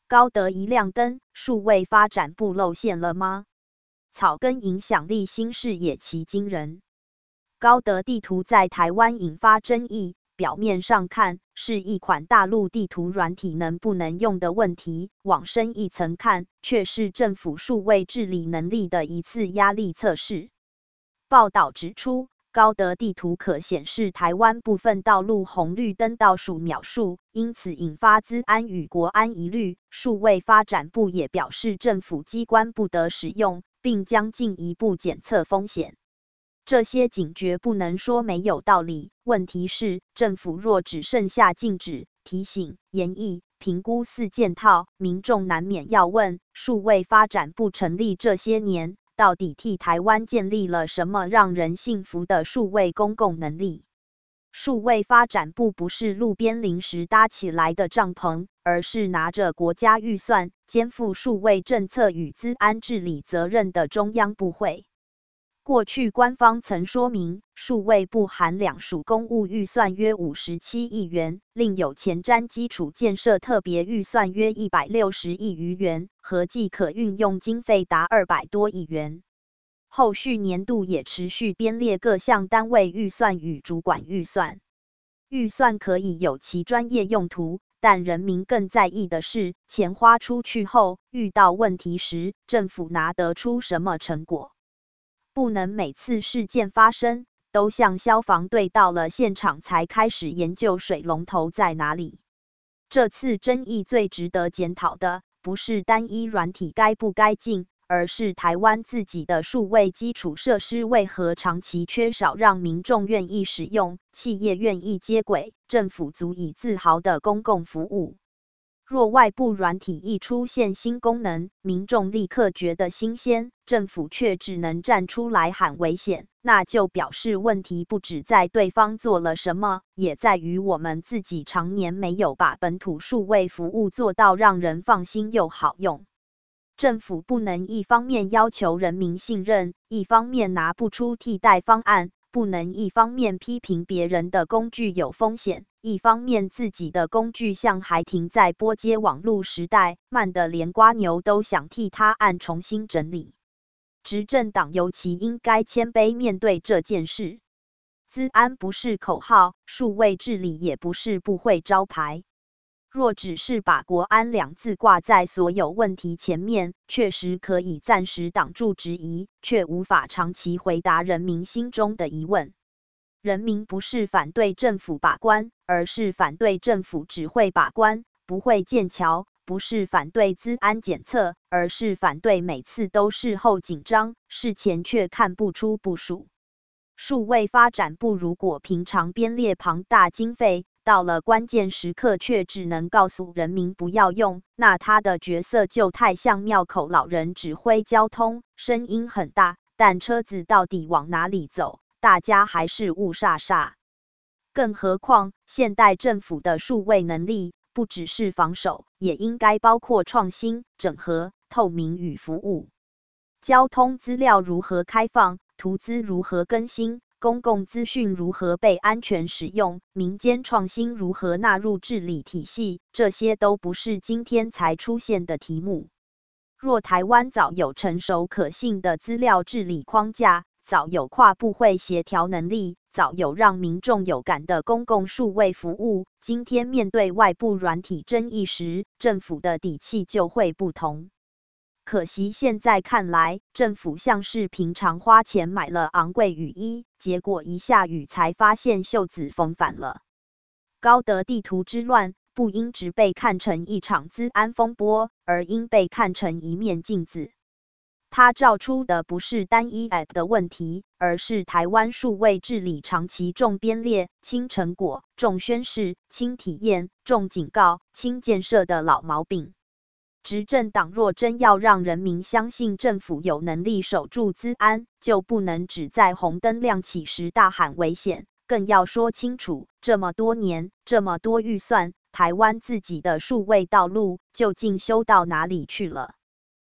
高德一亮灯，数位发展部露馅了吗？草根影响力新视野奇惊人。高德地图在台湾引发争议，表面上看是一款大陆地图软体能不能用的问题，往深一层看却是政府数位治理能力的一次压力测试。报道指出，高德地图可显示台湾部分道路红绿灯倒数秒数，因此引发资安与国安疑虑。数位发展部也表示，政府机关不得使用，并将进一步检测风险。这些警觉不能说没有道理，问题是政府若只剩下禁止、提醒、研议、评估4件套，民众难免要问，数位发展部成立这些年，到底替台湾建立了什么让人信服的数位公共能力？数位发展部不是路边临时搭起来的帐篷，而是拿着国家预算，肩负数位政策与资安治理责任的中央部会。过去官方曾说明，数位部含两署公务预算约57亿元，另有前瞻基础建设特别预算约160亿余元，合计可运用经费达200多亿元。后续年度也持续编列各项单位预算与主管预算。预算可以有其专业用途，但人民更在意的是，钱花出去后，遇到问题时，政府拿得出什么成果。不能每次事件发生，都像消防队到了现场才开始研究水龙头在哪里。这次争议最值得检讨的，不是单一软体该不该进，而是台湾自己的数位基础设施为何长期缺少让民众愿意使用、企业愿意接轨、政府足以自豪的公共服务。若外部软体一出现新功能，民众立刻觉得新鲜，政府却只能站出来喊危险，那就表示问题不只在对方做了什么，也在于我们自己常年没有把本土数位服务做到让人放心又好用。政府不能一方面要求人民信任，一方面拿不出替代方案，不能一方面批评别人的工具有风险，一方面自己的工具像还停在拨接网路时代，慢得连蝸牛都想替它按重新整理。执政党尤其应该谦卑面对这件事。资安不是口号，数位治理也不是不会招牌。若只是把国安2字挂在所有问题前面，确实可以暂时挡住质疑，却无法长期回答人民心中的疑问。人民不是反对政府把关，而是反对政府只会把关，不会建桥；不是反对资安检测，而是反对每次都事后紧张，事前却看不出部署。数位发展部如果平常编列庞大经费，到了关键时刻却只能告诉人民不要用，那他的角色就太像庙口老人指挥交通，声音很大，但车子到底往哪里走，大家还是雾煞煞。更何况，现代政府的数位能力，不只是防守，也应该包括创新、整合、透明与服务。交通资料如何开放，图资如何更新，公共资讯如何被安全使用，民间创新如何纳入治理体系，这些都不是今天才出现的题目。若台湾早有成熟可信的资料治理框架，早有跨部会协调能力，早有让民众有感的公共数位服务，今天面对外部软体争议时，政府的底气就会不同。可惜现在看来，政府像是平常花钱买了昂贵雨衣，结果一下雨才发现袖子缝反了。高德地图之乱，不应只被看成一场资安风波，而应被看成一面镜子。它照出的不是单一 App 的问题，而是台湾数位治理长期重编列、轻成果、重宣示、轻体验、重警告、轻建设的老毛病。执政党若真要让人民相信政府有能力守住资安，就不能只在红灯亮起时大喊危险，更要说清楚，这么多年，这么多预算，台湾自己的数位道路究竟修到哪里去了？